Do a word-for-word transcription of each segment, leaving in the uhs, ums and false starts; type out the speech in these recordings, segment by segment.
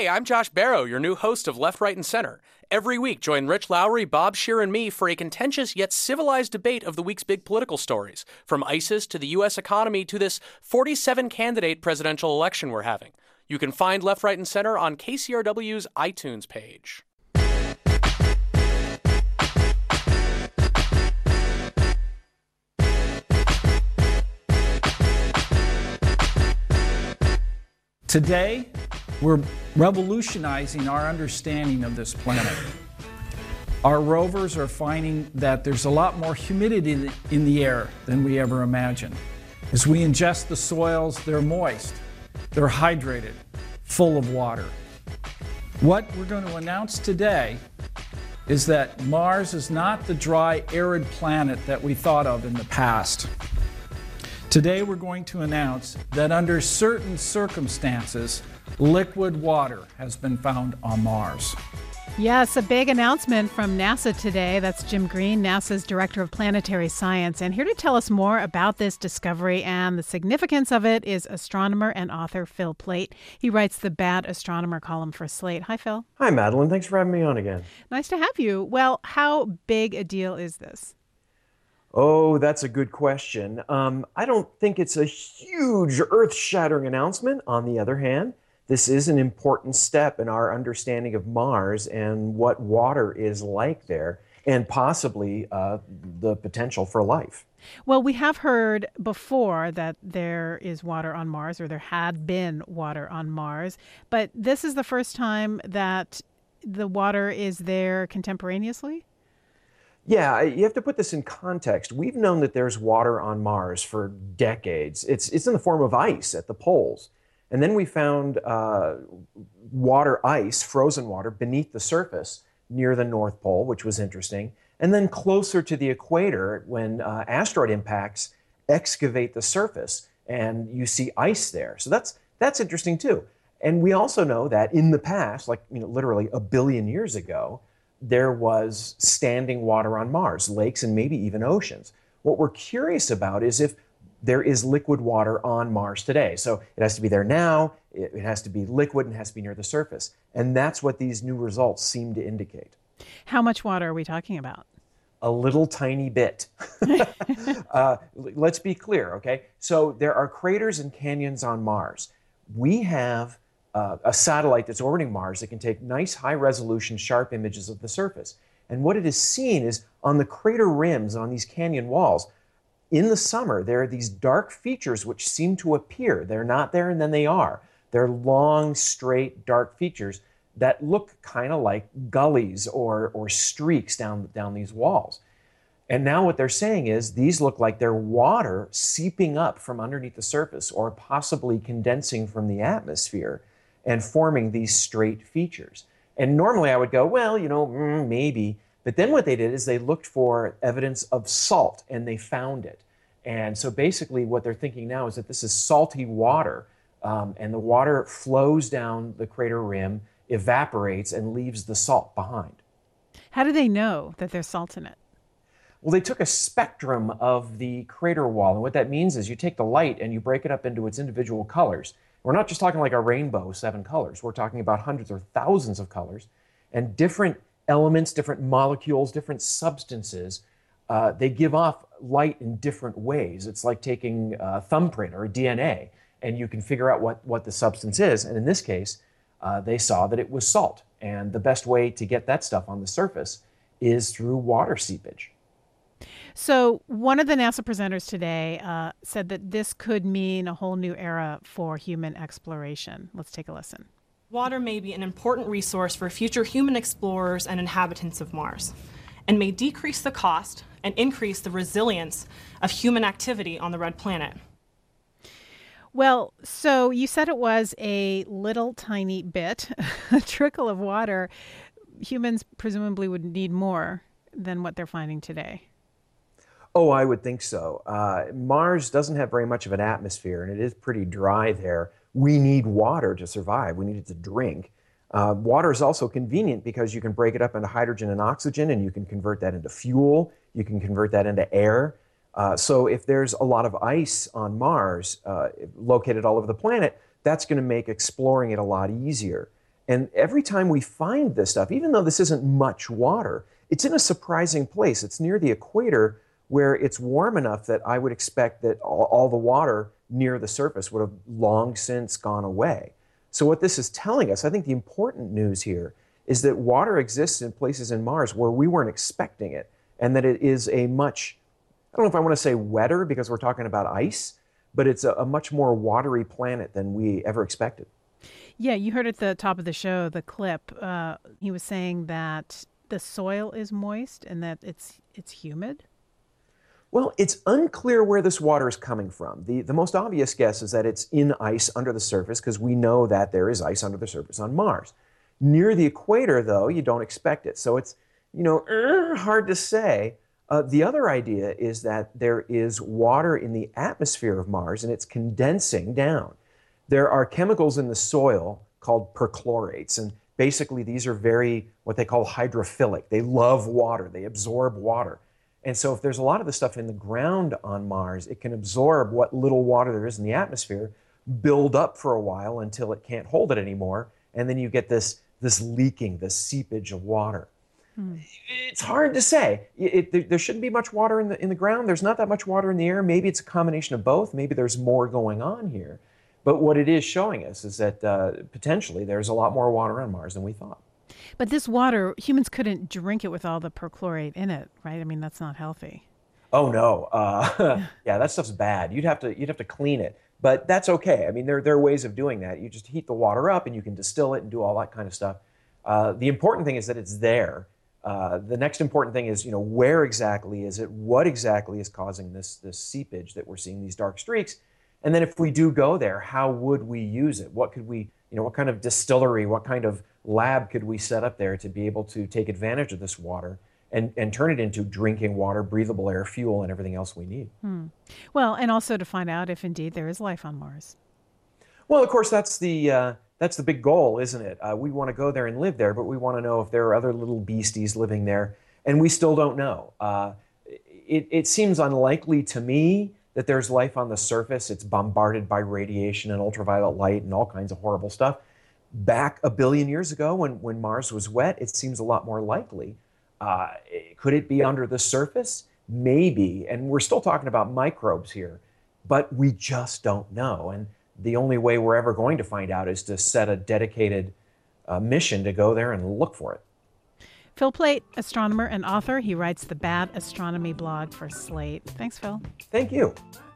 Hey, I'm Josh Barrow, your new host of Left, Right, and Center. Every week, join Rich Lowry, Bob Scheer, and me for a contentious yet civilized debate of the week's big political stories, from ISIS to the U S economy to this forty-seven candidate presidential election we're having. You can find Left, Right, and Center on K C R W's iTunes page. Today, we're revolutionizing our understanding of this planet. Our rovers are finding that there's a lot more humidity in the, in the air than we ever imagined. As we ingest the soils, they're moist, they're hydrated, full of water. What we're going to announce today is that Mars is not the dry, arid planet that we thought of in the past. Today we're going to announce that under certain circumstances, liquid water has been found on Mars. Yes, a big announcement from NASA today. That's Jim Green, NASA's Director of Planetary Science. And here to tell us more about this discovery and the significance of it is astronomer and author Phil Plait. He writes the Bad Astronomer column for Slate. Hi, Phil. Hi, Madeline. Thanks for having me on again. Nice to have you. Well, how big a deal is this? Oh, that's a good question. Um, I don't think it's a huge earth-shattering announcement. On the other hand, this is an important step in our understanding of Mars and what water is like there, and possibly uh, the potential for life. Well, we have heard before that there is water on Mars, or there had been water on Mars, but this is the first time that the water is there contemporaneously? Yeah, you have to put this in context. We've known that there's water on Mars for decades. It's, it's in the form of ice at the poles. And then we found uh, water ice, frozen water, beneath the surface near the North Pole, which was interesting. And then closer to the equator, when uh, asteroid impacts excavate the surface, and you see ice there. So that's, that's interesting too. And we also know that in the past, like you know, literally a billion years ago, there was standing water on Mars, lakes and maybe even oceans. What we're curious about is if there is liquid water on Mars today. So it has to be there now, it has to be liquid, and it has to be near the surface. And that's what these new results seem to indicate. How much water are we talking about? A little tiny bit. uh, let's be clear, okay? So there are craters and canyons on Mars. We have Uh, a satellite that's orbiting Mars that can take nice high-resolution, sharp images of the surface. And what it has seen is on the crater rims, on these canyon walls, in the summer, there are these dark features which seem to appear. They're not there, and then they are. They're long, straight, dark features that look kind of like gullies or, or streaks down, down these walls. And now what they're saying is these look like they're water seeping up from underneath the surface or possibly condensing from the atmosphere and forming these straight features. And normally I would go, well, you know, mm, maybe. But then what they did is they looked for evidence of salt, and they found it. And so basically what they're thinking now is that this is salty water, um, and the water flows down the crater rim, evaporates, and leaves the salt behind. How do they know that there's salt in it? Well, they took a spectrum of the crater wall. And what that means is you take the light and you break it up into its individual colors. We're not just talking like a rainbow, seven colors. We're talking about hundreds or thousands of colors. And different elements, different molecules, different substances, uh, they give off light in different ways. It's like taking a thumbprint or a D N A, and you can figure out what, what the substance is. And in this case, uh, they saw that it was salt. And the best way to get that stuff on the surface is through water seepage. So one of the NASA presenters today uh, said that this could mean a whole new era for human exploration. Let's take a listen. Water may be an important resource for future human explorers and inhabitants of Mars, and may decrease the cost and increase the resilience of human activity on the red planet. Well, so you said it was a little tiny bit, a trickle of water. Humans presumably would need more than what they're finding today. Oh, I would think so. Uh, Mars doesn't have very much of an atmosphere, and it is pretty dry there. We need water to survive. We need it to drink. Uh, water is also convenient because you can break it up into hydrogen and oxygen, and you can convert that into fuel. You can convert that into air. Uh, so if there's a lot of ice on Mars, uh, located all over the planet, that's going to make exploring it a lot easier. And every time we find this stuff, even though this isn't much water, it's in a surprising place. It's near the equator where it's warm enough that I would expect that all, all the water near the surface would have long since gone away. So what this is telling us, I think the important news here, is that water exists in places in Mars where we weren't expecting it, and that it is a much, I don't know if I want to say wetter because we're talking about ice, but it's a, a much more watery planet than we ever expected. Yeah, you heard at the top of the show, the clip, uh, he was saying that the soil is moist and that it's it's humid. Well, it's unclear where this water is coming from. The, the most obvious guess is that it's in ice under the surface, because we know that there is ice under the surface on Mars. Near the equator, though, you don't expect it. So it's, you know, er, hard to say. Uh, the other idea is that there is water in the atmosphere of Mars, and it's condensing down. There are chemicals in the soil called perchlorates, and basically these are very, what they call hydrophilic. They love water. They absorb water. And so if there's a lot of the stuff in the ground on Mars, it can absorb what little water there is in the atmosphere, build up for a while until it can't hold it anymore, and then you get this, this leaking, this seepage of water. Hmm. It's hard to say. It, it, there shouldn't be much water in the, in the ground. There's not that much water in the air. Maybe it's a combination of both. Maybe there's more going on here. But what it is showing us is that uh, potentially there's a lot more water on Mars than we thought. But this water, humans couldn't drink it with all the perchlorate in it, right? I mean, that's not healthy. Oh no, uh, yeah, that stuff's bad. You'd have to you'd have to clean it, but that's okay. I mean, there there are ways of doing that. You just heat the water up, and you can distill it and do all that kind of stuff. Uh, the important thing is that it's there. Uh, the next important thing is, you know, where exactly is it? What exactly is causing this this seepage that we're seeing, these dark streaks? And then if we do go there, how would we use it? What could we, you know, what kind of distillery, what kind of lab could we set up there to be able to take advantage of this water and, and turn it into drinking water, breathable air, fuel, and everything else we need? Hmm. Well, and also to find out if indeed there is life on Mars. Well, of course, that's the uh, that's the big goal, isn't it? Uh, we want to go there and live there, but we want to know if there are other little beasties living there, and we still don't know. Uh, it, it seems unlikely to me that there's life on the surface. It's bombarded by radiation and ultraviolet light and all kinds of horrible stuff. Back a billion years ago, when, when Mars was wet, it seems a lot more likely. Uh, could it be under the surface? Maybe. And we're still talking about microbes here, but we just don't know. And the only way we're ever going to find out is to set a dedicated uh, mission to go there and look for it. Phil Plait, astronomer and author. He writes the Bad Astronomy blog for Slate. Thanks, Phil. Thank you.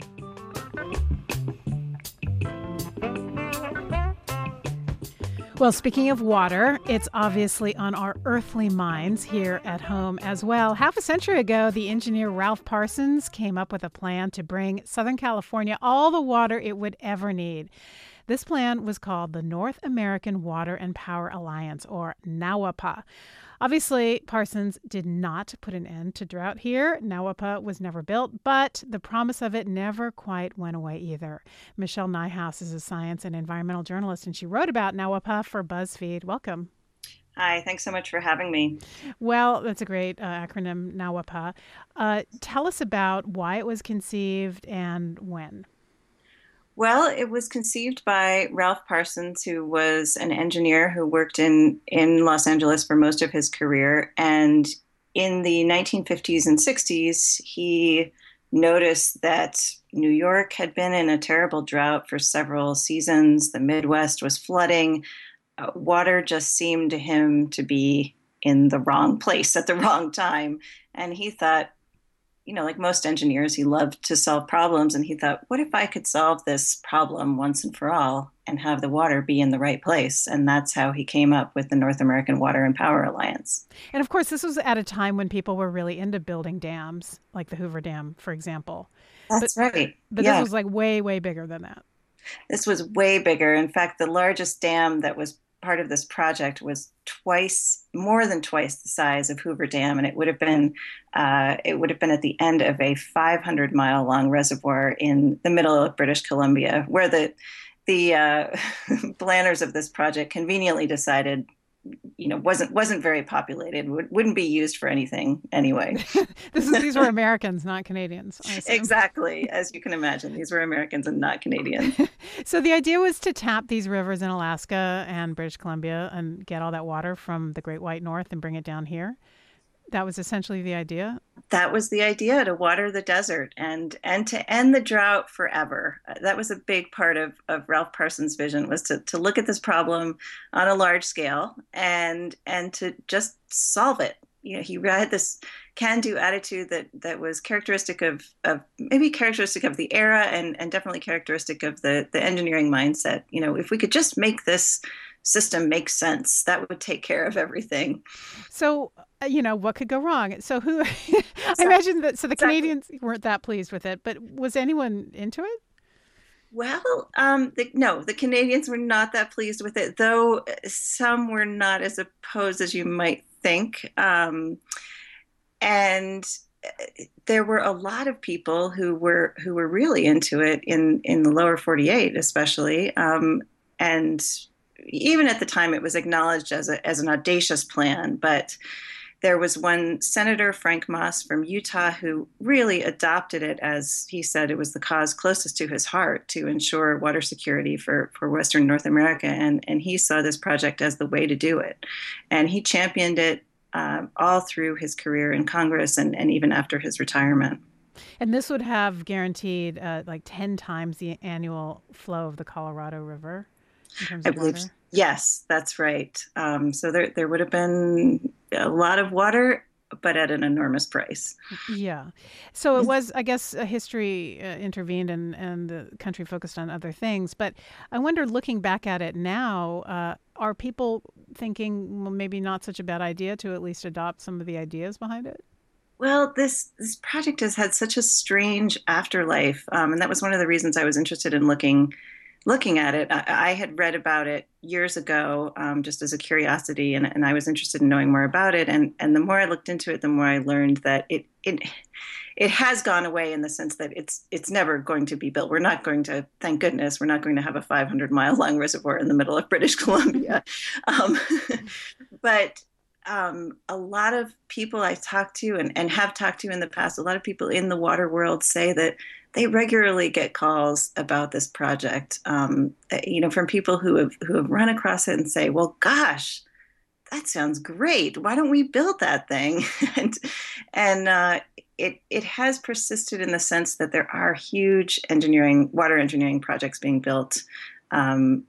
Well, speaking of water, it's obviously on our earthly minds here at home as well. Half a century ago, the engineer Ralph Parsons came up with a plan to bring Southern California all the water it would ever need. This plan was called the North American Water and Power Alliance, or NAWAPA. Obviously, Parsons did not put an end to drought here. NAWAPA was never built, but the promise of it never quite went away either. Michelle Nijhuis is a science and environmental journalist, and she wrote about NAWAPA for BuzzFeed. Welcome. Hi, thanks so much for having me. Well, that's a great uh, acronym, NAWAPA. Uh, tell us about why it was conceived and when. Well, it was conceived by Ralph Parsons, who was an engineer who worked in, in Los Angeles for most of his career. And in the nineteen fifties and sixties, he noticed that New York had been in a terrible drought for several seasons. The Midwest was flooding. Uh, water just seemed to him to be in the wrong place at the wrong time. And he thought, you know, like most engineers, he loved to solve problems. And he thought, what if I could solve this problem once and for all and have the water be in the right place? And that's how he came up with the North American Water and Power Alliance. And of course, this was at a time when people were really into building dams, like the Hoover Dam, for example. That's but, right. But yeah. This was like way, way bigger than that. This was way bigger. In fact, the largest dam that was part of this project was twice, more than twice the size of Hoover Dam, and it would have been, uh, it would have been at the end of a five hundred mile long reservoir in the middle of British Columbia, where the the uh, planners of this project conveniently decided you know, wasn't wasn't very populated. Would, wouldn't be used for anything anyway. this is, these were Americans, not Canadians. Exactly, as you can imagine, these were Americans and not Canadians. So the idea was to tap these rivers in Alaska and British Columbia and get all that water from the Great White North and bring it down here. That was essentially the idea? That was the idea, to water the desert and and to end the drought forever. That was a big part of, of Ralph Parsons' vision, was to, to look at this problem on a large scale and and to just solve it. You know, he had this can-do attitude that that was characteristic of, of maybe characteristic of the era and, and definitely characteristic of the, the engineering mindset. You know, if we could just make this system make sense, that would take care of everything. So, uh, you know, what could go wrong? So who, I imagine that, so the exactly. Canadians weren't that pleased with it, but was anyone into it? Well, um, the, no, the Canadians were not that pleased with it, though some were not as opposed as you might think. Um, and there were a lot of people who were who were really into it in, in the lower forty-eight, especially. Um, and even at the time, it was acknowledged as a, as an audacious plan, but there was one Senator, Frank Moss from Utah, who really adopted it as he said it was the cause closest to his heart to ensure water security for, for Western North America. And, and he saw this project as the way to do it. And he championed it um, all through his career in Congress and, and even after his retirement. And this would have guaranteed uh, like ten times the annual flow of the Colorado River? In terms of I believe, water? Yes, that's right. Um, so there, there would have been a lot of water, but at an enormous price. Yeah. So it was, I guess, a history uh, intervened and, and the country focused on other things. But I wonder, looking back at it now, uh, are people thinking, well, maybe not such a bad idea to at least adopt some of the ideas behind it? Well, this this project has had such a strange afterlife, um, and that was one of the reasons I was interested in looking looking at it. I, I had read about it years ago, um, just as a curiosity, and, and I was interested in knowing more about it. And, and the more I looked into it, the more I learned that it it it has gone away in the sense that it's it's never going to be built. We're not going to, thank goodness, we're not going to have a five hundred mile long reservoir in the middle of British Columbia. um, but um, a lot of people I talked to and, and have talked to in the past, a lot of people in the water world say that they regularly get calls about this project, um, you know, from people who have who have run across it and say, well, gosh, that sounds great. Why don't we build that thing? and and uh, it it has persisted in the sense that there are huge engineering, water engineering projects being built um,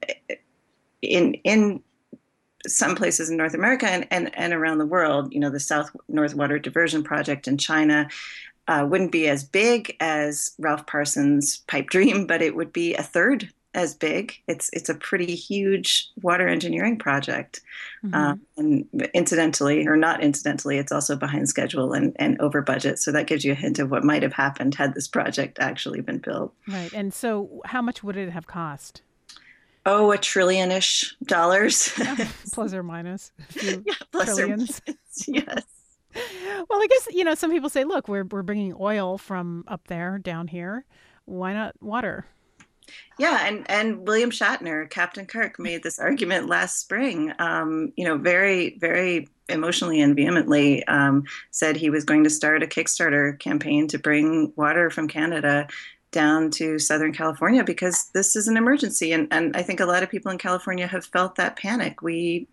in in some places in North America and, and, and around the world. You know, the South North Water Diversion Project in China Uh, wouldn't be as big as Ralph Parsons' pipe dream, but it would be a third as big. It's it's a pretty huge water engineering project. Mm-hmm. Um, and incidentally, or not incidentally, it's also behind schedule and, and over budget. So that gives you a hint of what might have happened had this project actually been built. Right. And so how much would it have cost? Oh, a trillion-ish dollars. Plus or minus a few yeah, plus trillions. Or minus, yes. Well, I guess, you know, some people say, look, we're we're bringing oil from up there down here. Why not water? Yeah, and, and William Shatner, Captain Kirk, made this argument last spring, um, you know, very, very emotionally and vehemently, um, said he was going to start a Kickstarter campaign to bring water from Canada down to Southern California because this is an emergency. And, and I think a lot of people in California have felt that panic. We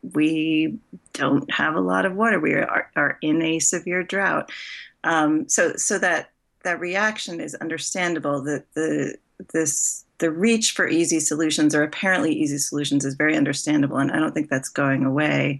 we don't have a lot of water. We are, are in a severe drought. Um, so so that that reaction is understandable. That the this the reach for easy solutions or apparently easy solutions is very understandable, and I don't think that's going away.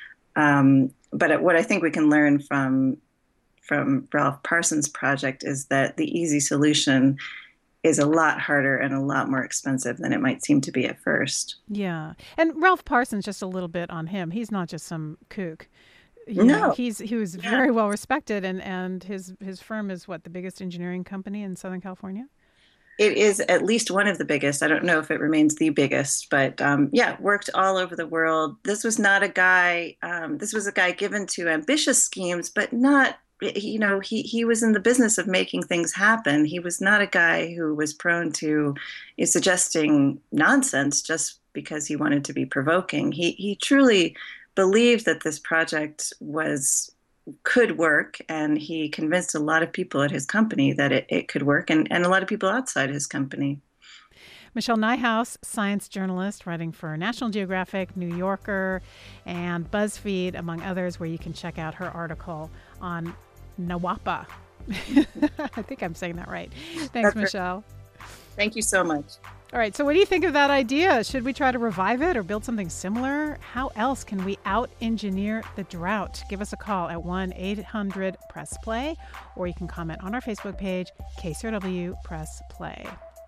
Um, but what I think we can learn from from Ralph Parsons' project is that the easy solution is a lot harder and a lot more expensive than it might seem to be at first. Yeah. And Ralph Parsons, just a little bit on him. He's not just some kook. You no. know, he's he was yeah. very well respected, and, and his, his firm is what, the biggest engineering company in Southern California? It is at least one of the biggest. I don't know if it remains the biggest, but um, yeah, worked all over the world. This was not a guy, um, this was a guy given to ambitious schemes, but not, you know, he, he was in the business of making things happen. He was not a guy who was prone to you know, suggesting nonsense just because he wanted to be provoking. He he truly believed that this project was could work, and he convinced a lot of people at his company that it, it could work, and, and a lot of people outside his company. Michelle Nijhuis, science journalist, writing for National Geographic, New Yorker, and BuzzFeed, among others, where you can check out her article on NAWAPA. I think I'm saying that right. Thanks, That's Michelle. Right. Thank you so much. All right, so what do you think of that idea? Should we try to revive it or build something similar? How else can we out-engineer the drought? Give us a call at one eight hundred press play, or you can comment on our Facebook page, K C R W Press Play.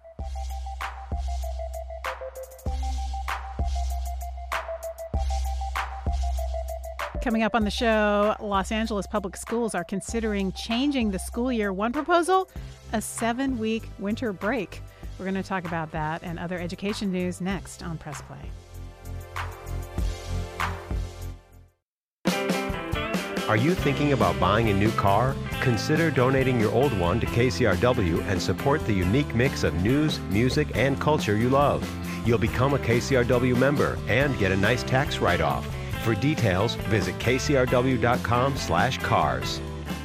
Coming up on the show, Los Angeles public schools are considering changing the school year. One proposal, a seven-week winter break. We're going to talk about that and other education news next on Press Play. Are you thinking about buying a new car? Consider donating your old one to K C R W and support the unique mix of news, music, and culture you love. You'll become a K C R W member and get a nice tax write-off. For details, visit k c r w dot com slash cars.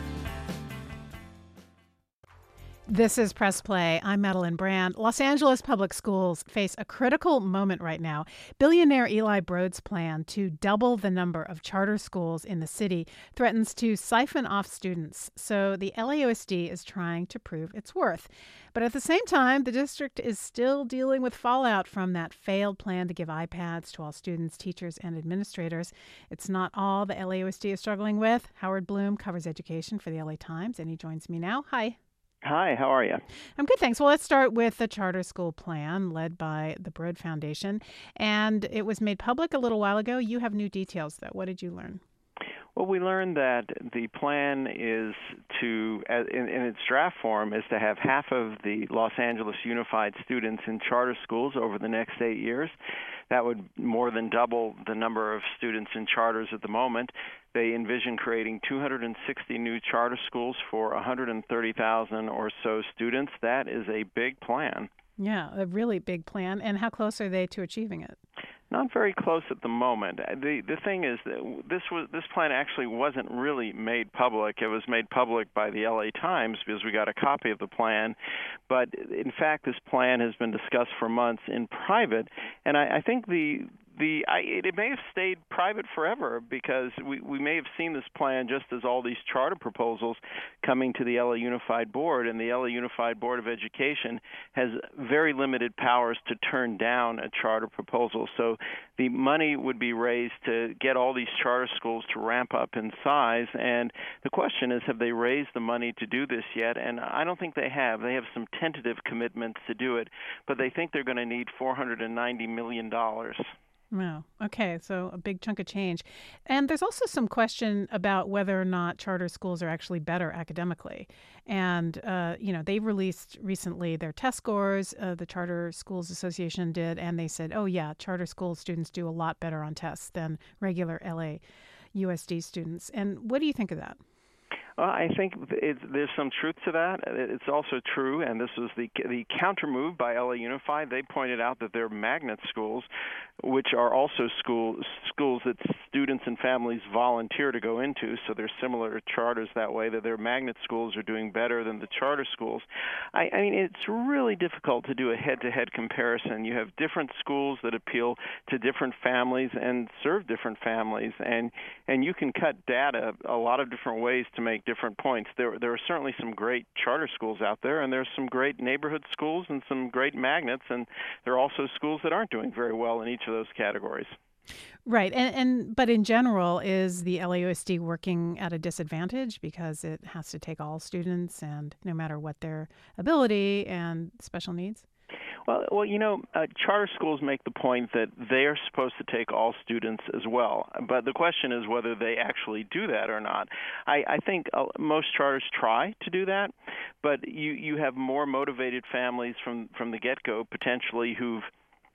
This is Press Play. I'm Madeline Brand. Los Angeles public schools face a critical moment right now. Billionaire Eli Broad's plan to double the number of charter schools in the city threatens to siphon off students. So the L A U S D is trying to prove its worth. But at the same time, the district is still dealing with fallout from that failed plan to give iPads to all students, teachers, and administrators. It's not all the L A U S D is struggling with. Howard Bloom covers education for the L A Times, and he joins me now. Hi. Hi, how are you? I'm good, thanks. Well, let's start with the charter school plan led by the Broad Foundation. And it was made public a little while ago. You have new details, though. What did you learn? Well, we learned that the plan is to, in, in its draft form, is to have half of the Los Angeles Unified students in charter schools over the next eight years. That would more than double the number of students in charters at the moment. They envision creating two hundred sixty new charter schools for one hundred thirty thousand or so students. That is a big plan. Yeah, a really big plan. And how close are they to achieving it? Not very close at the moment. The the thing is that this was this plan actually wasn't really made public. It was made public by the L A Times because we got a copy of the plan. But in fact, this plan has been discussed for months in private, and I, I think the The, I, it may have stayed private forever because we, we may have seen this plan just as all these charter proposals coming to the L A Unified Board, and the L A Unified Board of Education has very limited powers to turn down a charter proposal. So the money would be raised to get all these charter schools to ramp up in size, and the question is, have they raised the money to do this yet? And I don't think they have. They have some tentative commitments to do it, but they think they're going to need four hundred ninety million dollars. Wow. Okay. So a big chunk of change. And there's also some question about whether or not charter schools are actually better academically. And, uh, you know, they released recently their test scores, uh, the Charter Schools Association did, and they said, oh, yeah, charter school students do a lot better on tests than regular L A U S D students. And what do you think of that? Well, I think it's, there's some truth to that. It's also true, and this was the the counter move by L A Unified. They pointed out that their magnet schools, which are also school, schools that students and families volunteer to go into, so they're similar to charters that way, that their magnet schools are doing better than the charter schools. I, I mean, it's really difficult to do a head-to-head comparison. You have different schools that appeal to different families and serve different families, and, and you can cut data a lot of different ways to make different points. There, there are certainly some great charter schools out there, and there's some great neighborhood schools and some great magnets, and there are also schools that aren't doing very well in each of those categories. Right. And, and but in general, is the L A U S D working at a disadvantage because it has to take all students, and no matter what their ability and special needs? Well, well, you know, uh, charter schools make the point that they are supposed to take all students as well. But the question is whether they actually do that or not. I, I think uh, most charters try to do that, but you, you have more motivated families from, from the get-go, potentially, who've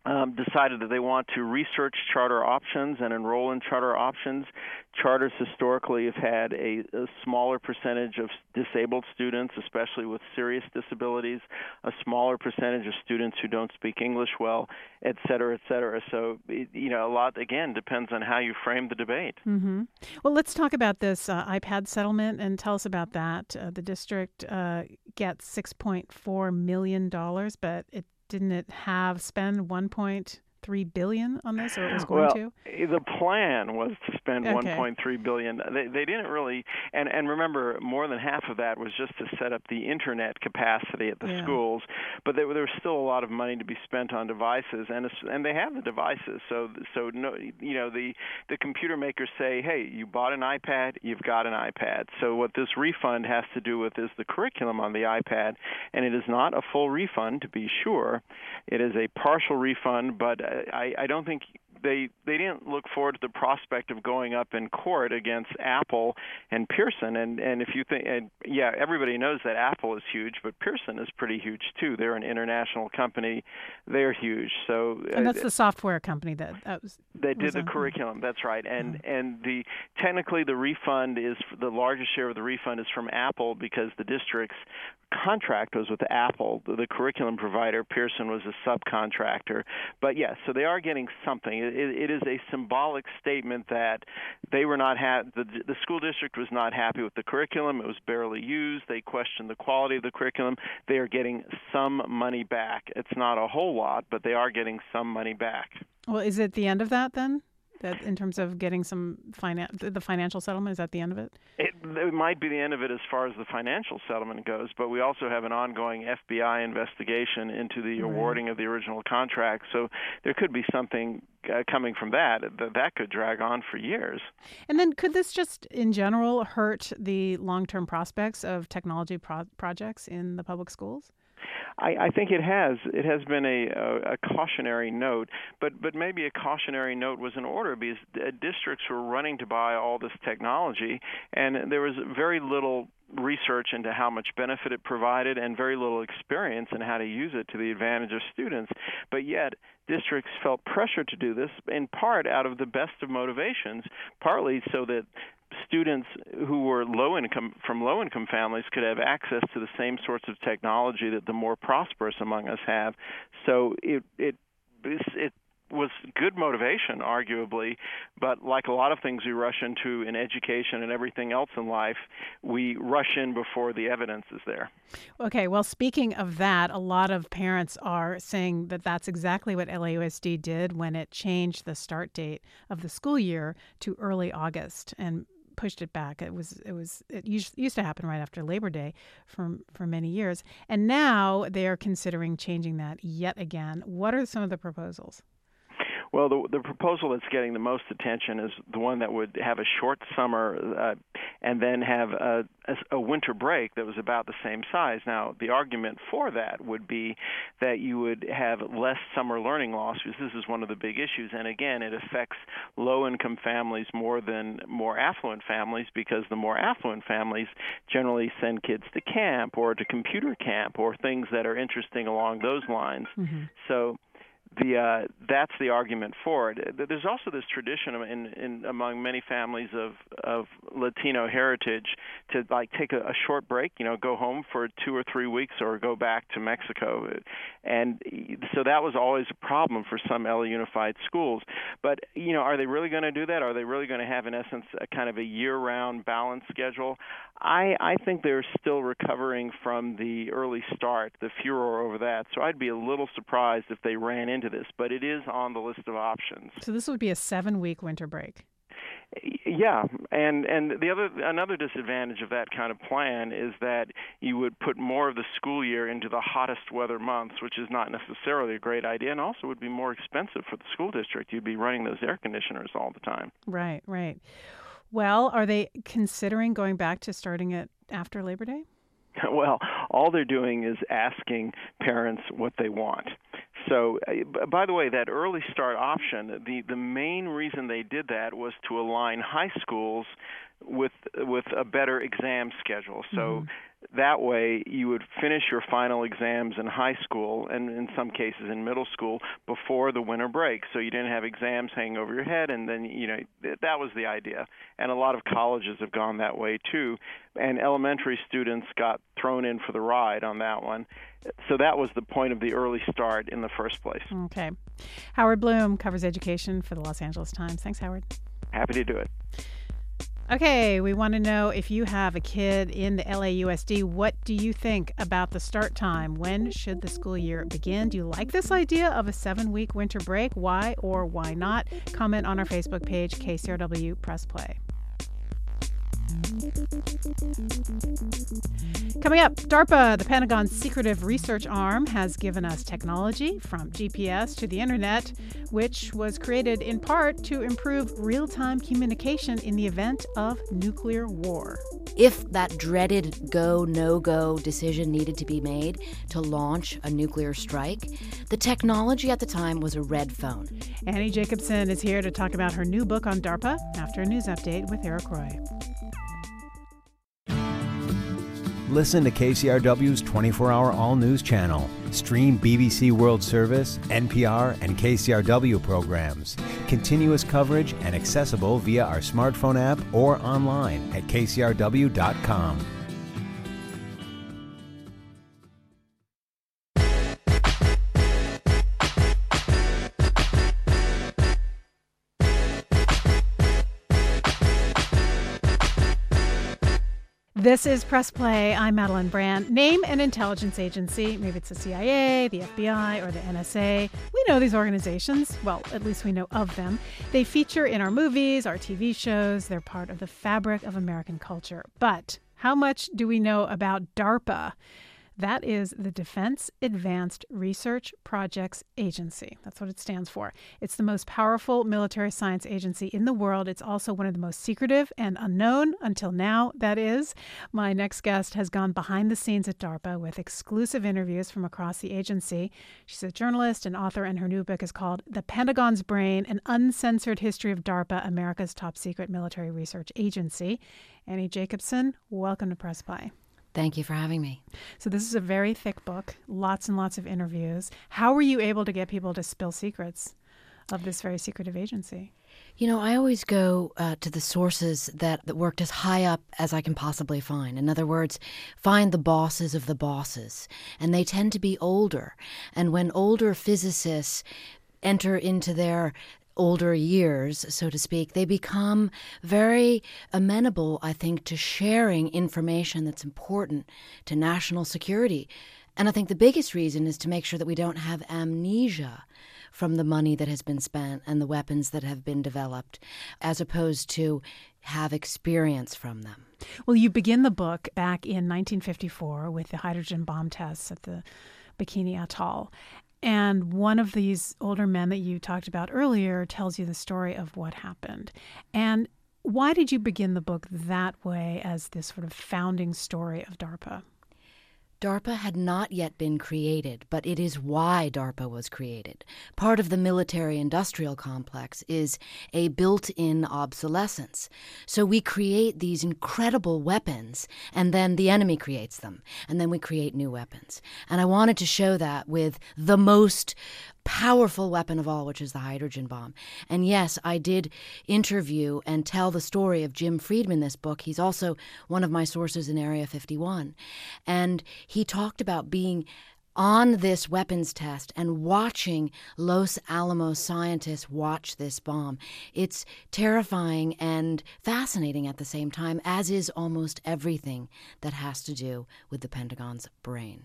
Um, decided that they want to research charter options and enroll in charter options. Charters historically have had a, a smaller percentage of disabled students, especially with serious disabilities, a smaller percentage of students who don't speak English well, et cetera, et cetera. So, it, you know, a lot, again, depends on how you frame the debate. Mm-hmm. Well, let's talk about this uh, iPad settlement and tell us about that. Uh, the district uh, gets six point four million dollars, but it Didn't it have spend one point three billion dollars on this, or it was going well, to? The plan was to spend okay. one point three billion dollars. They, they didn't really, and, and remember, more than half of that was just to set up the internet capacity at the yeah. schools. But there, there was still a lot of money to be spent on devices, and and they have the devices. So so no, you know the the computer makers say, hey, you bought an iPad, you've got an iPad. So what this refund has to do with is the curriculum on the iPad, and it is not a full refund, to be sure. It is a partial refund, but I, I don't think they they didn't look forward to the prospect of going up in court against Apple and Pearson. And, and if you think, and yeah, everybody knows that Apple is huge, but Pearson is pretty huge too. They're an international company. They're huge. So and that's uh, the software company that, that was that did was the on. curriculum. That's right. And oh. and the technically the refund is the largest share of the refund is from Apple because the district's contract was with Apple. The, the curriculum provider, Pearson, was a subcontractor. But yes, so they are getting something. It, it is a symbolic statement that they were not ha- the, the school district was not happy with the curriculum. It was barely used. They questioned the quality of the curriculum. They are getting some money back. It's not a whole lot, but they are getting some money back. Well, is it the end of that then? That in terms of getting some finan- the financial settlement, is that the end of it? it? It might be the end of it as far as the financial settlement goes, but we also have an ongoing F B I investigation into the right. awarding of the original contract, so there could be something uh, coming from that. that. That could drag on for years. And then could this just, in general, hurt the long-term prospects of technology pro- projects in the public schools? I, I think it has. It has been a, a, a cautionary note, but but maybe a cautionary note was in order because districts were running to buy all this technology, and there was very little research into how much benefit it provided and very little experience in how to use it to the advantage of students. But yet, districts felt pressure to do this, in part out of the best of motivations, partly so that students who were low income from low income families could have access to the same sorts of technology that the more prosperous among us have. So it it it was good motivation, arguably, but like a lot of things we rush into in education and everything else in life, we rush in before the evidence is there. Okay, well, speaking of that, a lot of parents are saying that that's exactly what L A U S D did when it changed the start date of the school year to early August and pushed it back. It was it was it used, used to happen right after Labor Day for for many years, and now they are considering changing that yet again. What are some of the proposals? Well, the, the proposal that's getting the most attention is the one that would have a short summer uh, and then have a, a, a winter break that was about the same size. Now, the argument for that would be that you would have less summer learning loss, because this is one of the big issues. And again, it affects low-income families more than more affluent families, because the more affluent families generally send kids to camp or to computer camp or things that are interesting along those lines. Mm-hmm. So The uh, that's the argument for it. There's also this tradition in, in among many families of of Latino heritage to like take a, a short break, you know, go home for two or three weeks or go back to Mexico, and so that was always a problem for some L A Unified schools. But you know, are they really going to do that? Are they really going to have, in essence, a kind of a year-round balanced schedule? I I think they're still recovering from the early start, the furor over that. So I'd be a little surprised if they ran into this, but it is on the list of options. So this would be a seven-week winter break. Yeah, and and the other another disadvantage of that kind of plan is that you would put more of the school year into the hottest weather months, which is not necessarily a great idea, and also would be more expensive for the school district. You'd be running those air conditioners all the time. Right, right. Well, are they considering going back to starting it after Labor Day? Well, all they're doing is asking parents what they want. So, uh, by the way, that early start option, the, the main reason they did that was to align high schools with with a better exam schedule. So, that way you would finish your final exams in high school and in some cases in middle school before the winter break, so you didn't have exams hanging over your head. And then, you know, th- that was the idea. And a lot of colleges have gone that way too, and elementary students got thrown in for the ride on that one. So that was the point of the early start in the first place. Okay. Howard Bloom covers education for the Los Angeles Times. Thanks, Howard. Happy to do it. Okay, we want to know if you have a kid in the L A U S D, what do you think about the start time? When should the school year begin? Do you like this idea of a seven-week winter break? Why or why not? Comment on our Facebook page, K C R W Press Play. Coming up, DARPA, the Pentagon's secretive research arm, has given us technology from G P S to the internet, which was created in part to improve real-time communication in the event of nuclear war. If that dreaded go, no-go decision needed to be made to launch a nuclear strike, the technology at the time was a red phone. Annie Jacobson is here to talk about her new book on DARPA after a news update with Eric Roy. Listen to K C R W's twenty-four hour all-news channel. Stream B B C World Service, N P R, and K C R W programs. Continuous coverage and accessible via our smartphone app or online at K C R W dot com. This is Press Play. I'm Madeline Brand. Name an intelligence agency. Maybe it's the C I A, the F B I, or the N S A. We know these organizations. Well, at least we know of them. They feature in our movies, our T V shows. They're part of the fabric of American culture. But how much do we know about DARPA? That is the Defense Advanced Research Projects Agency. That's what it stands for. It's the most powerful military science agency in the world. It's also one of the most secretive and unknown until now, that is. My next guest has gone behind the scenes at DARPA with exclusive interviews from across the agency. She's a journalist and author, and her new book is called The Pentagon's Brain, An Uncensored History of DARPA, America's Top Secret Military Research Agency. Annie Jacobson, welcome to Press Play. Thank you for having me. So this is a very thick book, lots and lots of interviews. How were you able to get people to spill secrets of this very secretive agency? You know, I always go uh, to the sources that, that worked as high up as I can possibly find. In other words, find the bosses of the bosses. And they tend to be older. And when older physicists enter into their older years, so to speak, they become very amenable, I think, to sharing information that's important to national security. And I think the biggest reason is to make sure that we don't have amnesia from the money that has been spent and the weapons that have been developed, as opposed to have experience from them. Well, you begin the book back in nineteen fifty-four with the hydrogen bomb tests at the Bikini Atoll. And one of these older men that you talked about earlier tells you the story of what happened. And why did you begin the book that way, as this sort of founding story of DARPA? DARPA had not yet been created, but it is why DARPA was created. Part of the military-industrial complex is a built-in obsolescence. So we create these incredible weapons, and then the enemy creates them, and then we create new weapons. And I wanted to show that with the most powerful weapon of all, which is the hydrogen bomb. And yes, I did interview and tell the story of Jim Friedman in this book. He's also one of my sources in Area fifty-one. And he talked about being on this weapons test and watching Los Alamos scientists watch this bomb. It's terrifying and fascinating at the same time, as is almost everything that has to do with the Pentagon's brain.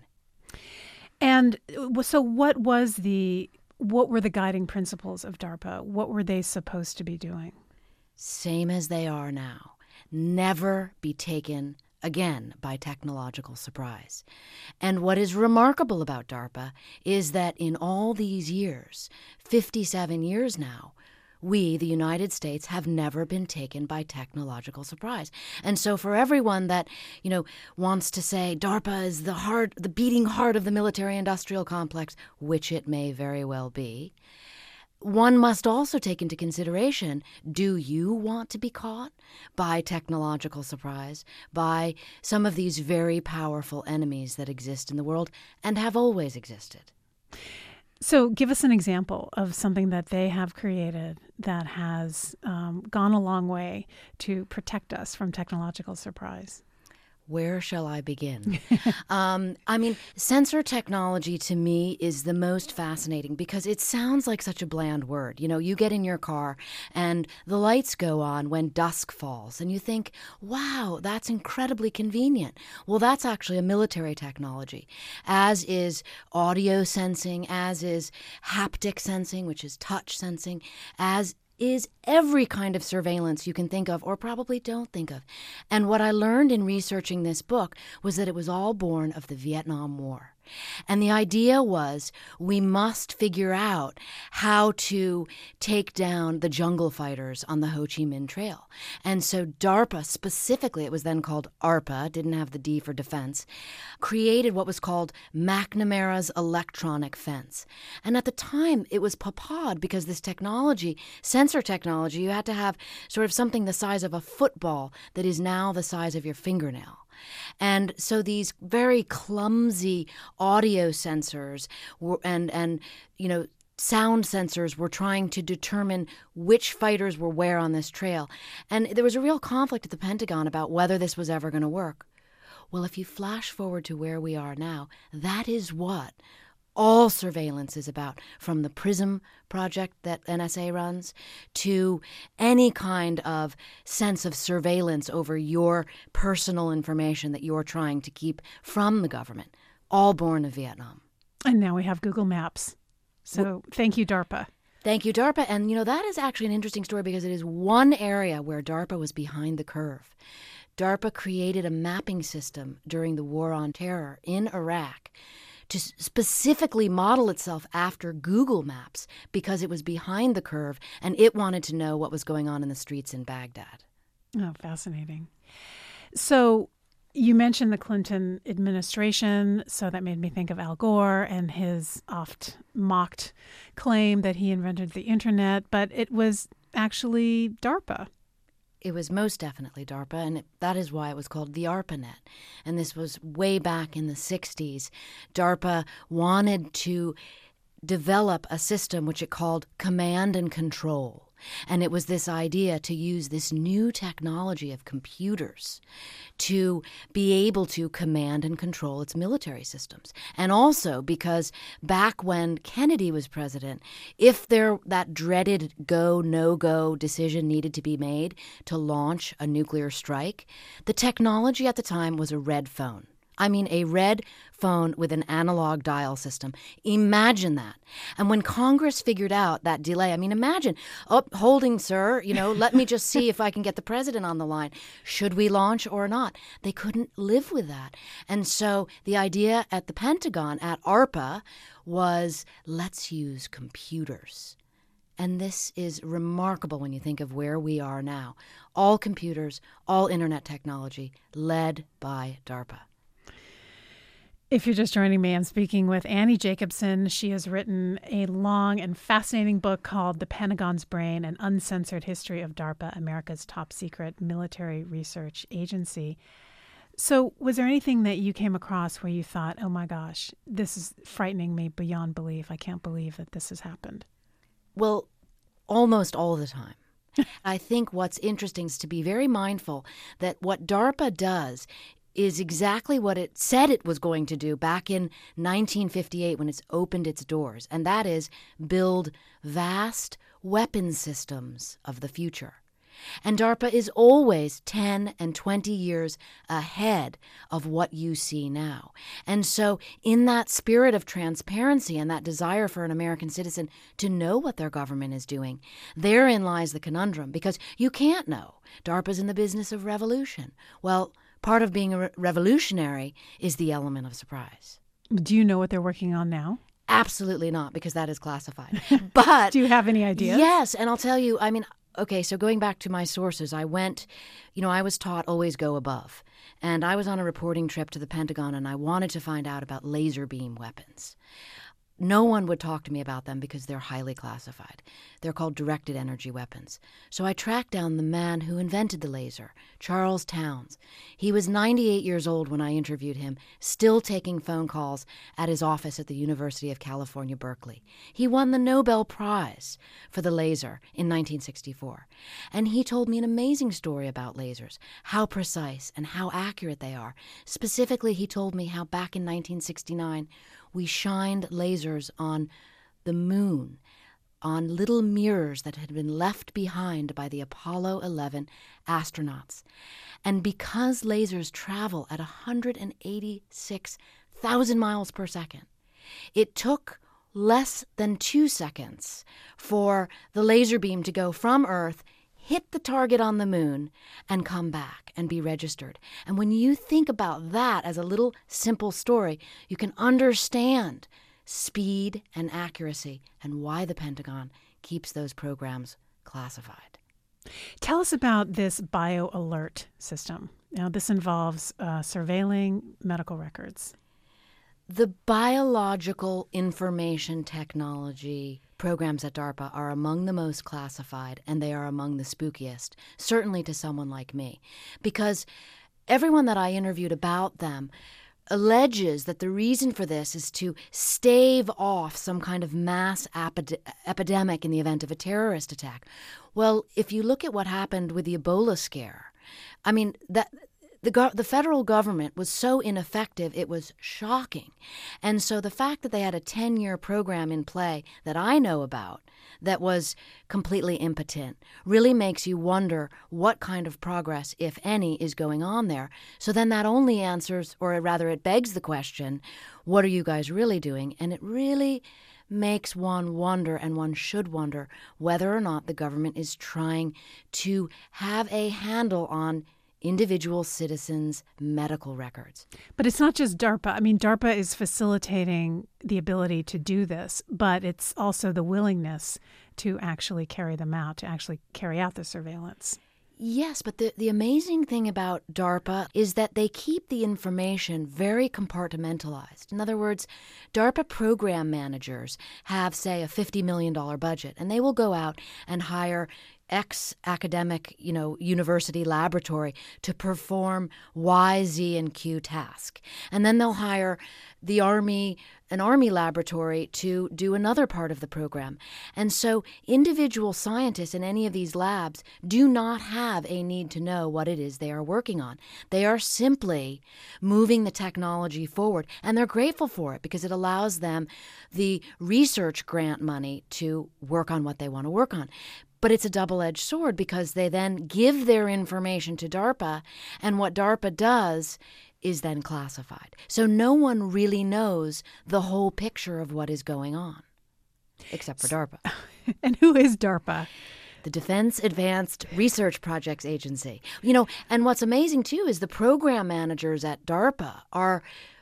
And so what was the, what were the guiding principles of DARPA? What were they supposed to be doing? Same as they are now. Never be taken again by technological surprise. And what is remarkable about DARPA is that in all these years, fifty-seven years now, we, the United States, have never been taken by technological surprise. And so for everyone that, you know, wants to say DARPA is the heart, the beating heart of the military-industrial complex, which it may very well be, one must also take into consideration, do you want to be caught by technological surprise, by some of these very powerful enemies that exist in the world and have always existed? So give us an example of something that they have created that has um, gone a long way to protect us from technological surprise. Where shall I begin? um, I mean, sensor technology to me is the most fascinating because it sounds like such a bland word. You know, you get in your car and the lights go on when dusk falls and you think, wow, that's incredibly convenient. Well, that's actually a military technology, as is audio sensing, as is haptic sensing, which is touch sensing, as is every kind of surveillance you can think of or probably don't think of. And what I learned in researching this book was that it was all born of the Vietnam War. And the idea was we must figure out how to take down the jungle fighters on the Ho Chi Minh Trail. And so DARPA, specifically, it was then called ARPA, didn't have the D for defense, created what was called McNamara's electronic fence. And at the time, it was papad because this technology, sensor technology, you had to have sort of something the size of a football that is now the size of your fingernail. And so these very clumsy audio sensors were, and, and, you know, sound sensors were trying to determine which fighters were where on this trail. And there was a real conflict at the Pentagon about whether this was ever going to work. Well, if you flash forward to where we are now, that is what all surveillance is about, from the PRISM project that N S A runs to any kind of sense of surveillance over your personal information that you're trying to keep from the government, all born of Vietnam. And now we have Google Maps. So well, thank you, DARPA. Thank you, DARPA. And, you know, that is actually an interesting story because it is one area where DARPA was behind the curve. DARPA created a mapping system during the War on Terror in Iraq to specifically model itself after Google Maps because it was behind the curve and it wanted to know what was going on in the streets in Baghdad. Oh, fascinating. So you mentioned the Clinton administration, so that made me think of Al Gore and his oft-mocked claim that he invented the internet, but it was actually DARPA. It was most definitely DARPA, and it, that is why it was called the ARPANET. And this was way back in the sixties. DARPA wanted to develop a system which it called command and control. And it was this idea to use this new technology of computers to be able to command and control its military systems. And also because back when Kennedy was president, if there that dreaded go, no-go decision needed to be made to launch a nuclear strike, the technology at the time was a red phone. I mean, a red phone with an analog dial system. Imagine that. And when Congress figured out that delay, I mean, imagine, oh, holding, sir, you know, let me just see if I can get the president on the line. Should we launch or not? They couldn't live with that. And so the idea at the Pentagon, at ARPA, was let's use computers. And this is remarkable when you think of where we are now. All computers, all internet technology, led by DARPA. If you're just joining me, I'm speaking with Annie Jacobsen. She has written a long and fascinating book called The Pentagon's Brain, An Uncensored History of DARPA, America's Top Secret Military Research Agency. So was there anything that you came across where you thought, oh my gosh, this is frightening me beyond belief. I can't believe that this has happened? Well, almost all the time. I think what's interesting is to be very mindful that what DARPA does is exactly what it said it was going to do back in nineteen fifty-eight when it's opened its doors, and that is build vast weapon systems of the future. And DARPA is always ten and twenty years ahead of what you see now. And so in that spirit of transparency and that desire for an American citizen to know what their government is doing, therein lies the conundrum, because you can't know. DARPA's in the business of revolution. Well, part of being a re- revolutionary is the element of surprise. Do you know what they're working on now? Absolutely not, because that is classified. But do you have any ideas? Yes, and I'll tell you, I mean, okay, so going back to my sources, I went, you know, I was taught always go above. And I was on a reporting trip to the Pentagon, and I wanted to find out about laser beam weapons. no one would talk to me about them because they're highly classified. They're called directed energy weapons. So I tracked down the man who invented the laser, Charles Towns. He was ninety-eight years old when I interviewed him, still taking phone calls at his office at the University of California, Berkeley. He won the Nobel Prize for the laser in nineteen sixty-four. And he told me an amazing story about lasers, how precise and how accurate they are. Specifically, he told me how back in nineteen sixty-nine, we shined lasers on the moon, on little mirrors that had been left behind by the Apollo eleven astronauts. And because lasers travel at one hundred eighty-six thousand miles per second, it took less than two seconds for the laser beam to go from Earth, hit the target on the moon, and come back and be registered. And when you think about that as a little simple story, you can understand speed and accuracy and why the Pentagon keeps those programs classified. Tell us about this BioAlert system. Now, this involves uh, surveilling medical records. The biological information technology programs at DARPA are among the most classified, and they are among the spookiest, certainly to someone like me, because everyone that I interviewed about them alleges that the reason for this is to stave off some kind of mass epid- epidemic in the event of a terrorist attack. Well, if you look at what happened with the Ebola scare, I mean, that the go- the federal government was so ineffective, it was shocking. And so the fact that they had a ten-year program in play that I know about that was completely impotent really makes you wonder what kind of progress, if any, is going on there. So then that only answers, or rather it begs the question, what are you guys really doing? And it really makes one wonder, and one should wonder, whether or not the government is trying to have a handle on individual citizens' medical records. But it's not just DARPA. I mean, DARPA is facilitating the ability to do this, but it's also the willingness to actually carry them out, to actually carry out the surveillance. Yes, but the, the amazing thing about DARPA is that they keep the information very compartmentalized. In other words, DARPA program managers have, say, a fifty million dollars budget, and they will go out and hire X academic, you know, university laboratory to perform Y, Z, and Q task. And then they'll hire the Army, an Army laboratory to do another part of the program. And so individual scientists in any of these labs do not have a need to know what it is they are working on. They are simply moving the technology forward, and they're grateful for it because it allows them the research grant money to work on what they want to work on. But it's a double-edged sword because they then give their information to DARPA, and what DARPA does is then classified. So no one really knows the whole picture of what is going on, except for DARPA. And who is DARPA? The Defense Advanced Research Projects Agency. You know, and what's amazing, too, is the program managers at DARPA are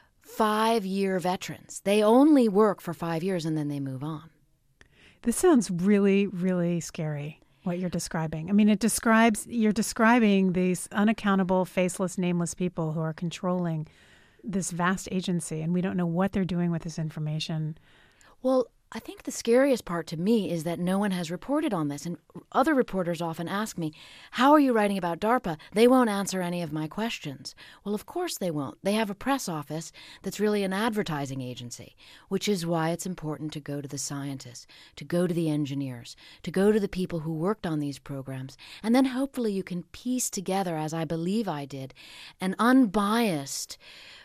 five-year veterans. They only work for five years, and then they move on. This sounds really, really scary, what you're describing. I mean, it describes, you're describing these unaccountable, faceless, nameless people who are controlling this vast agency, and we don't know what they're doing with this information. Well, I think the scariest part to me is that no one has reported on this. And other reporters often ask me, how are you writing about DARPA? They won't answer any of my questions. Well, of course they won't. They have a press office that's really an advertising agency, which is why it's important to go to the scientists, to go to the engineers, to go to the people who worked on these programs. And then hopefully you can piece together, as I believe I did, an unbiased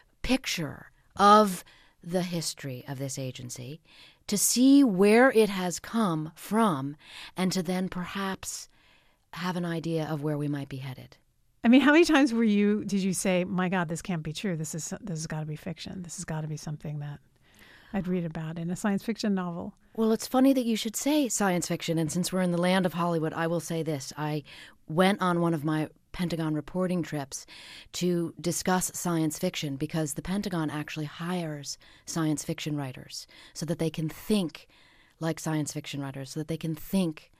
picture of the history of this agency, to see where it has come from, and to then perhaps have an idea of where we might be headed. I mean, how many times were you, did you say, my God, this can't be true. This is this has got to be fiction. This has got to be something that I'd read about in a science fiction novel. Well, it's funny that you should say science fiction. And since we're in the land of Hollywood, I will say this. I went on one of my Pentagon reporting trips to discuss science fiction because the Pentagon actually hires science fiction writers so that they can think like science fiction writers, so that they can think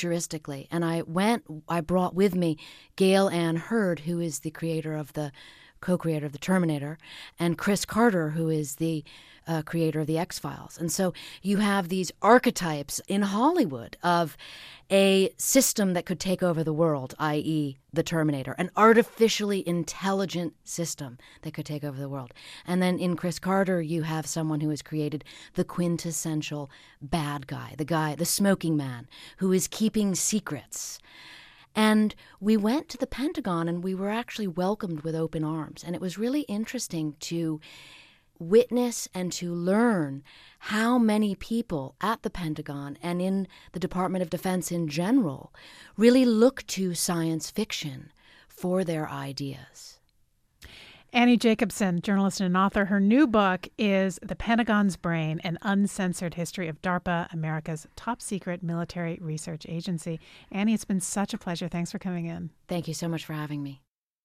futuristically. And I went, I brought with me Gail Ann Hurd, who is the creator of the co-creator of the Terminator, and Chris Carter, who is the uh, creator of the X-Files. And so you have these archetypes in Hollywood of a system that could take over the world, that is the Terminator, an artificially intelligent system that could take over the world. And then in Chris Carter, you have someone who has created the quintessential bad guy, the guy, the smoking man, who is keeping secrets. And we went to the Pentagon, and we were actually welcomed with open arms. And it was really interesting to witness and to learn how many people at the Pentagon and in the Department of Defense in general really look to science fiction for their ideas. Annie Jacobsen, journalist and author, her new book is The Pentagon's Brain, an Uncensored History of DARPA, America's top secret military research agency. Annie, it's been such a pleasure. Thanks for coming in. Thank you so much for having me.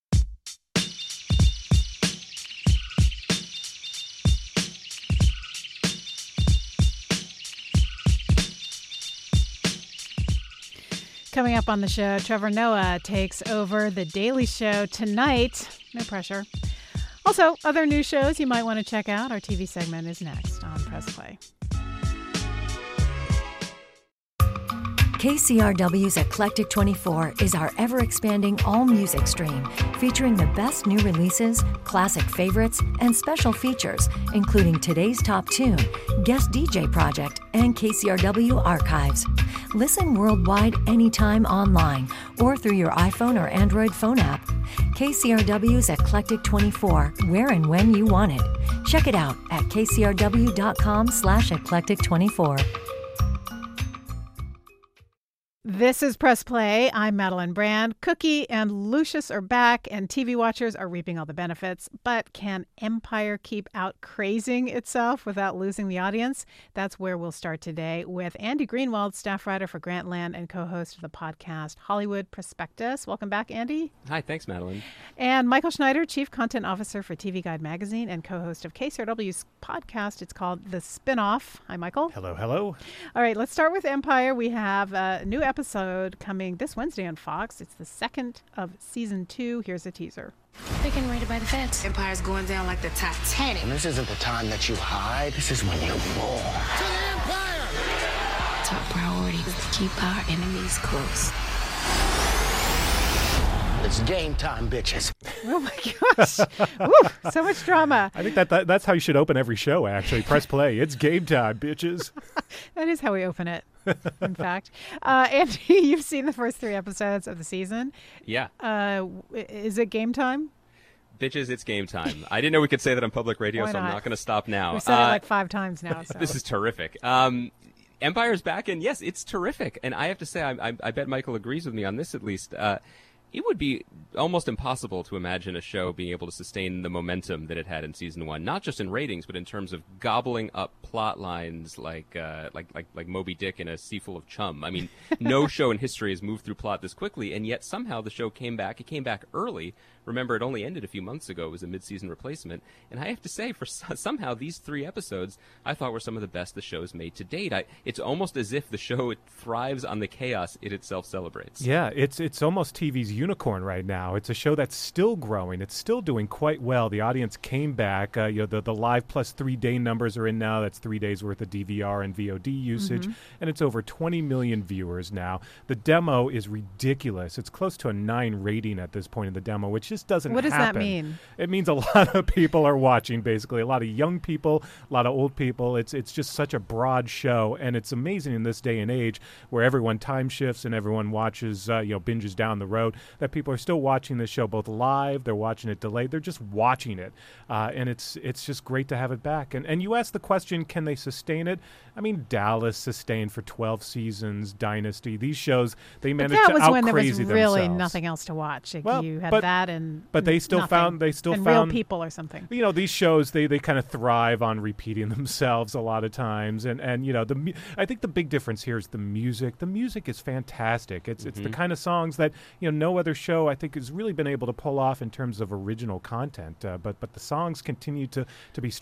Coming up on the show, Trevor Noah takes over The Daily Show tonight. No pressure. Also, other news shows you might want to check out. Our T V segment is next on Press Play. K C R W's Eclectic twenty-four is our ever-expanding all-music stream featuring the best new releases, classic favorites, and special features, including today's top tune, guest D J project, and K C R W archives. Listen worldwide anytime online or through your iPhone or Android phone app. K C R W's Eclectic twenty-four, where and when you want it. Check it out at kcrw.com slash eclectic 24. This is Press Play. I'm Madeline Brand. Cookie and Lucius are back, and T V watchers are reaping all the benefits. But can Empire keep out crazing itself without losing the audience? That's where we'll start today with Andy Greenwald, staff writer for Grantland and co-host of the podcast Hollywood Prospectus. Welcome back, Andy. Hi, thanks, Madeline. And Michael Schneider, chief content officer for T V Guide magazine and co-host of K C R W's podcast. It's called The Spinoff. Hi, Michael. Hello, hello. All right, let's start with Empire. We have a new episode episode coming this Wednesday on Fox. It's the second of season two. Here's a teaser. They're getting raided by the feds. Empire's going down like the Titanic. And this isn't the time that you hide. This is when you roar. To the Empire! Top priority is to keep our enemies close. It's game time, bitches. Oh my gosh. Ooh, so much drama. I think that, that that's how you should open every show, actually. Press play. It's game time, bitches. That is how we open it, in fact. Uh, Andy, you've seen the first three episodes of the season. Yeah. Uh, is it game time? Bitches, it's game time. I didn't know we could say that on public radio, Why so not? I'm not going to stop now. We've said uh, it like five times now. So. This is terrific. Um, Empire's back, and yes, it's terrific. And I have to say, I, I, I bet Michael agrees with me on this at least. Uh, It would be almost impossible to imagine a show being able to sustain the momentum that it had in season one, not just in ratings, but in terms of gobbling up plot lines like uh, like like like Moby Dick in a sea full of chum. I mean, no show in history has moved through plot this quickly, and yet somehow the show came back. It came back early. Remember, it only ended a few months ago. It was a mid-season replacement. And I have to say, for somehow these three episodes, I thought were some of the best the show's made to date. I, it's almost as if the show it thrives on the chaos it itself celebrates. Yeah, it's it's almost T V's unicorn right now. It's a show that's still growing. It's still doing quite well. The audience came back. Uh, you know, the, the live plus three-day numbers are in now. That's three days worth of D V R and V O D usage. Mm-hmm. And it's over twenty million viewers now. The demo is ridiculous. It's close to a nine rating at this point in the demo, which just doesn't What does happen. that mean? It means a lot of people are watching, basically. A lot of young people, a lot of old people. It's it's just such a broad show, and it's amazing in this day and age where everyone time shifts and everyone watches, uh, you know, binges down the road, that people are still watching this show both live, they're watching it delayed, they're just watching it. Uh, and it's it's just great to have it back. And, and you asked the question, can they sustain it? I mean, Dallas sustained for twelve seasons, Dynasty. These shows, they managed to out-crazy themselves. That was when there was really nothing else to watch. Like well, you had but, that and But they still nothing. found, they still and found. real people or something. You know, these shows, they, they kind of thrive on repeating themselves a lot of times. And, and you know, the mu- I think the big difference here is the music. The music is fantastic. It's, mm-hmm. it's the kind of songs that, you know, no other show, I think, has really been able to pull off in terms of original content. Uh, but, but the songs continue to, to be strong.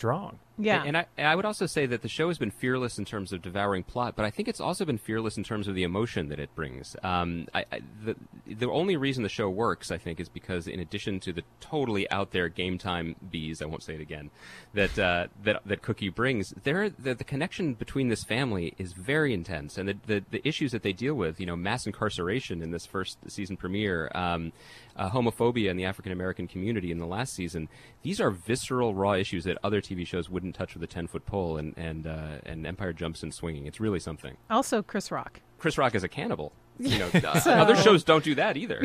Yeah. And, and, I, and I would also say that the show has been fearless in terms of devouring plot, but I think it's also been fearless in terms of the emotion that it brings. Um, I, I, the, the only reason the show works, I think, is because in addition to the totally out there game time bees, I won't say it again, that uh, that, that Cookie brings, there the, the connection between this family is very intense, and the, the, the issues that they deal with, you know, mass incarceration in this first season premiere, um, uh, homophobia in the African American community in the last season, these are visceral, raw issues that other T V shows wouldn't touch with a ten-foot pole, and and uh, and Empire jumps in swinging. It's really something. Also, Chris Rock. Chris Rock is a cannibal. You know, uh, So- other shows don't do that either.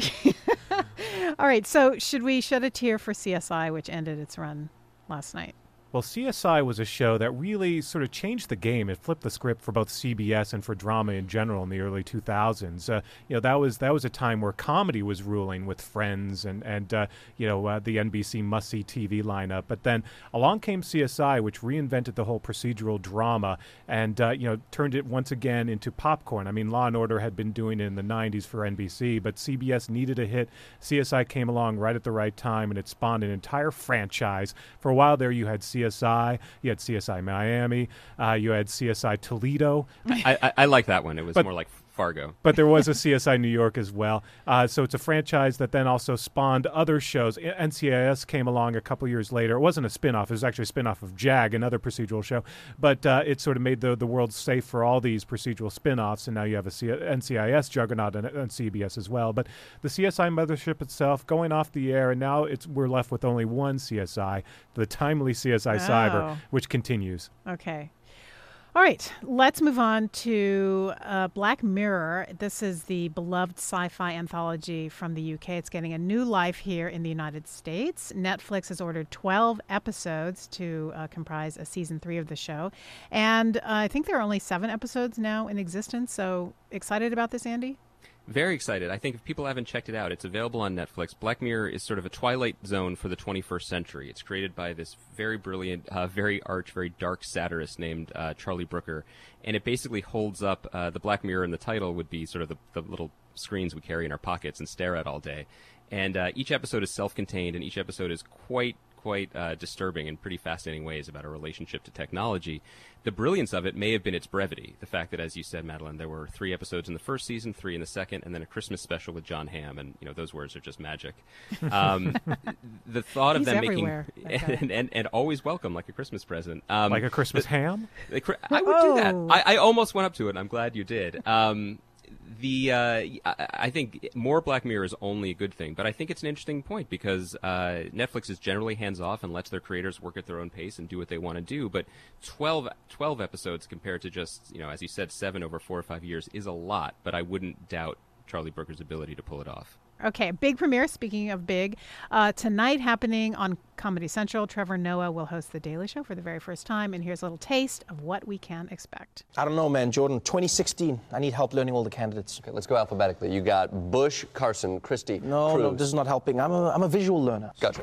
All right, so should we shed a tear for C S I, which ended its run last night? Well, C S I was a show that really sort of changed the game. It flipped the script for both C B S and for drama in general in the early two thousands. Uh, you know, that was that was a time where comedy was ruling with Friends and and uh, you know uh, the N B C must-see T V lineup. But then along came C S I, which reinvented the whole procedural drama and uh, you know turned it once again into popcorn. I mean, Law and Order had been doing it in the nineties for N B C, but C B S needed a hit. C S I came along right at the right time, and it spawned an entire franchise. For a while there, you had C S I, you had C S I Miami, uh, you had C S I Toledo. I, I, I like that one. It was But- more like Fargo. But there was a C S I New York as well. Uh, so it's a franchise that then also spawned other shows. N C I S came along a couple years later. It wasn't a spin-off. It was actually a spin-off of JAG, another procedural show. But uh, it sort of made the, the world safe for all these procedural spin-offs. And now you have a C- N C I S juggernaut and, and C B S as well. But the C S I mothership itself going off the air, and now it's we're left with only one C S I, the timely C S I Cyber, Oh. which continues. Okay. All right, let's move on to uh, Black Mirror. This is the beloved sci-fi anthology from the U K. It's getting a new life here in the United States. Netflix has ordered twelve episodes to uh, comprise a season three of the show. And uh, I think there are only seven episodes now in existence. So excited about this, Andy? Very excited. I think if people haven't checked it out, it's available on Netflix. Black Mirror is sort of a twilight zone for the twenty-first century. It's created by this very brilliant, uh, very arch, very dark satirist named uh, Charlie Brooker, and it basically holds up uh, the Black Mirror in the title would be sort of the, the little screens we carry in our pockets and stare at all day. And uh, each episode is self-contained, and each episode is quite quite uh, disturbing in pretty fascinating ways about a relationship to technology. The brilliance of it may have been its brevity. The fact that, as you said, Madeline, there were three episodes in the first season, three in the second, and then a Christmas special with John Hamm, and you know those words are just magic. Um, the thought of He's them everywhere, making that guy. and, and and always welcome like a Christmas present, um, Like a Christmas the- ham? the cri- I would do that. Oh. I, I almost went up to it, and I'm glad you did. Um, the uh, I, I think more Black Mirror is only a good thing, but I think it's an interesting point because uh, Netflix is generally hands off and lets their creators work at their own pace and do what they want to do. But twelve, twelve episodes compared to just, you know, as you said, seven over four or five years is a lot. But I wouldn't doubt Charlie Brooker's ability to pull it off. Okay, big premiere. Speaking of big, uh, tonight happening on Comedy Central, Trevor Noah will host The Daily Show for the very first time, and here's a little taste of what we can expect. I don't know, man. Jordan, twenty sixteen. I need help learning all the candidates. Okay, let's go alphabetically. You got Bush, Carson, Christie, No, Cruz. no, this is not helping. I'm a, I'm a visual learner. Gotcha.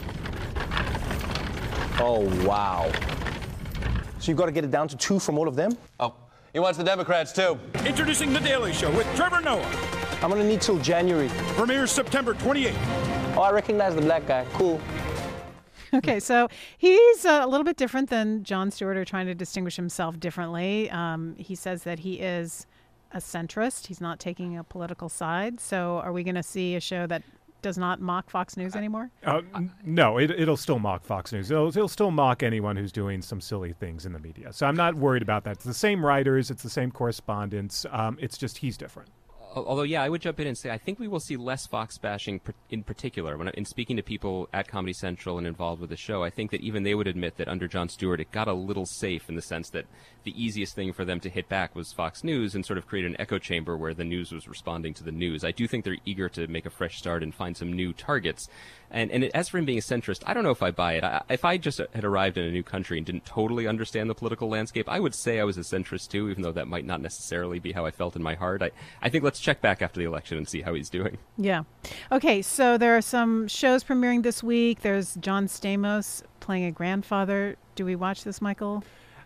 Oh, wow. So you've got to get it down to two from all of them? Oh, he wants the Democrats, too. Introducing The Daily Show with Trevor Noah. I'm going to need till January. Premieres September twenty-eighth. Oh, I recognize the black guy. Cool. Okay, so he's uh, a little bit different than Jon Stewart, or trying to distinguish himself differently. Um, he says that he is a centrist. He's not taking a political side. So are we going to see a show that does not mock Fox News anymore? Uh, n- no, it, it'll still mock Fox News. It'll, it'll still mock anyone who's doing some silly things in the media. So I'm not worried about that. It's the same writers. It's the same correspondents. Um, it's just he's different. Although, yeah, I would jump in and say I think we will see less Fox bashing per- in particular. When I, in speaking to people at Comedy Central and involved with the show, I think that even they would admit that under Jon Stewart, it got a little safe in the sense that the easiest thing for them to hit back was Fox News and sort of create an echo chamber where the news was responding to the news. I do think they're eager to make a fresh start and find some new targets. And, and as for him being a centrist, I don't know if I buy it. I, if I just had arrived in a new country and didn't totally understand the political landscape, I would say I was a centrist too, even though that might not necessarily be how I felt in my heart. I, I think let's check back after the election and see how he's doing. Yeah. Okay, so there are some shows premiering this week. There's John Stamos playing a grandfather. Do we watch this, Michael?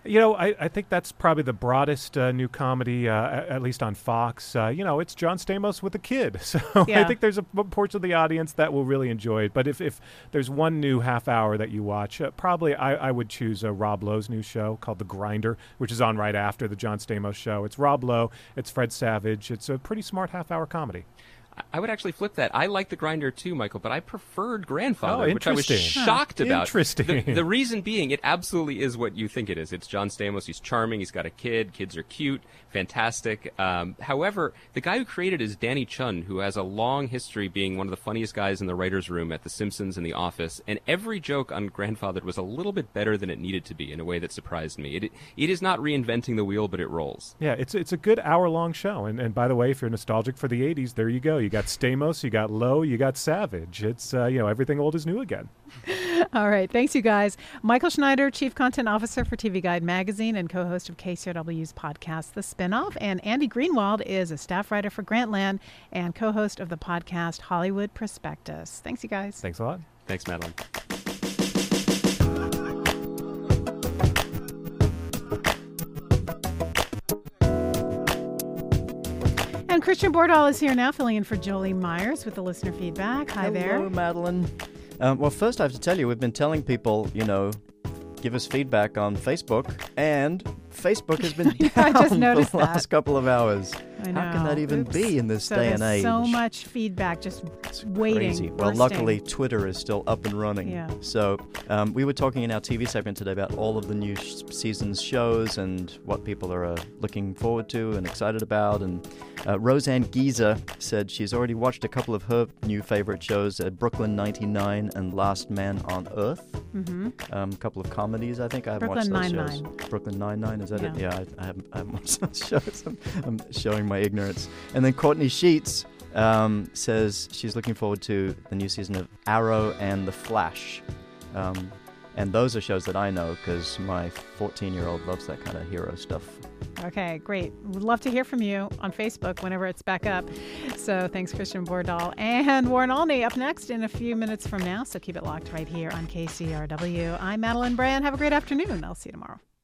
You know, I, I think that's probably the broadest uh, new comedy, uh, at, at least on Fox. Uh, you know, it's John Stamos with a kid. So Yeah. I think there's a p- portion of the audience that will really enjoy it. But if, if there's one new half hour that you watch, uh, probably I, I would choose uh, Rob Lowe's new show called The Grinder, which is on right after the John Stamos show. It's Rob Lowe. It's Fred Savage. It's a pretty smart half hour comedy. I would actually flip that. I like The Grinder too, Michael, but I preferred Grandfather, Oh, which I was interesting. shocked about. Interesting. The, the reason being, it absolutely is what you think it is. It's John Stamos. He's charming. He's got a kid. Kids are cute, fantastic. Um, however, the guy who created it is Danny Chun, who has a long history being one of the funniest guys in the writer's room at The Simpsons and The Office. And every joke on Grandfather was a little bit better than it needed to be in a way that surprised me. It, it is not reinventing the wheel, but it rolls. Yeah, it's it's a good hour-long show. And, and by the way, if you're nostalgic for the eighties, there you go. You got Stamos, you got Lowe, you got Savage. It's, uh, you know, everything old is new again. All right. Thanks, you guys. Michael Schneider, Chief Content Officer for T V Guide Magazine and co-host of K C R W's podcast, The Spinoff. And Andy Greenwald is a staff writer for Grantland and co-host of the podcast Hollywood Prospectus. Thanks, you guys. Thanks a lot. Thanks, Madeline. And Christian Bordahl is here now, filling in for Jolie Myers with the listener feedback. Hi there. Hello, Madeline. Um, well, first I have to tell you, we've been telling people, you know, give us feedback on Facebook, and Facebook has been down I just for noticed the last that. couple of hours. I know. How can that even Oops. be in this so day and there's age? so much feedback just waiting. Crazy. Well, bursting. luckily, Twitter is still up and running. Yeah. So um, we were talking in our T V segment today about all of the new sh- season's shows and what people are uh, looking forward to and excited about. And uh, Roseanne Giza said she's already watched a couple of her new favorite shows, uh, Brooklyn ninety-nine and Last Man on Earth. Mm-hmm. Um, a couple of comedies, I think. I haven't Brooklyn watched those Nine-Nine. shows. Brooklyn Nine-Nine, is that Yeah. it? Yeah, I, I, haven't, I haven't watched those shows. I'm, I'm showing my ignorance. And then Courtney Sheets um, says she's looking forward to the new season of Arrow and The Flash. Um, and those are shows that I know because my fourteen-year-old loves that kind of hero stuff. Okay, great. Would love to hear from you on Facebook whenever it's back up. So thanks, Christian Bordahl. And Warren Olney up next in a few minutes from now. So keep it locked right here on K C R W. I'm Madeline Brand. Have a great afternoon. I'll see you tomorrow.